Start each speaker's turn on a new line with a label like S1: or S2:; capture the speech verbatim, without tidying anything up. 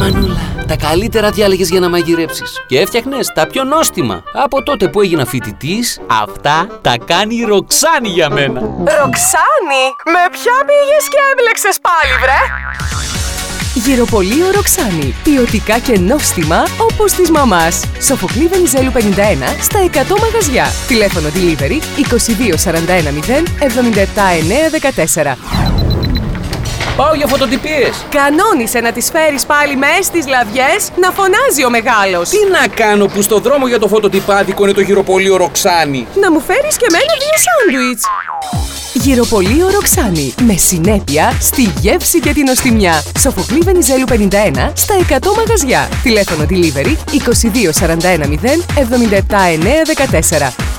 S1: Μανούλα, τα καλύτερα διάλεγες για να μαγειρέψεις και έφτιαχνες τα πιο νόστιμα. Από τότε που έγινα φοιτητής, αυτά τα κάνει η Ροξάνη για μένα.
S2: Ροξάνη? Με ποια πήγες και έμπλεξες πάλι, βρε?
S3: Γυροπωλείο Ροξάνη. Ποιοτικά και νόστιμα όπως της μαμάς. Σοφοκλή Βενιζέλου πενήντα ένα στα εκατό μαγαζιά. Τηλέφωνο delivery είκοσι δύο σαράντα ένα μηδέν εβδομήντα επτά εννιακόσια δεκατέσσερα.
S1: Πάω για φωτοτυπίες.
S2: Κανόνισε να τις φέρεις πάλι με στις λαδιές να φωνάζει ο μεγάλος.
S1: Τι να κάνω που στο δρόμο για το φωτοτυπάδικο είναι το γυροπωλείο Ροξάνη?
S2: Να μου φέρεις και εμένα δύο σάντουιτς.
S3: Γυροπωλείο Ροξάνη. Με συνέπεια στη γεύση και την νοστιμιά. Σοφοκλή Βενιζέλου πενήντα ένα στα εκατό μαγαζιά. Τηλέφωνο delivery είκοσι δύο σαράντα ένα μηδέν εβδομήντα επτά εννιακόσια δεκατέσσερα.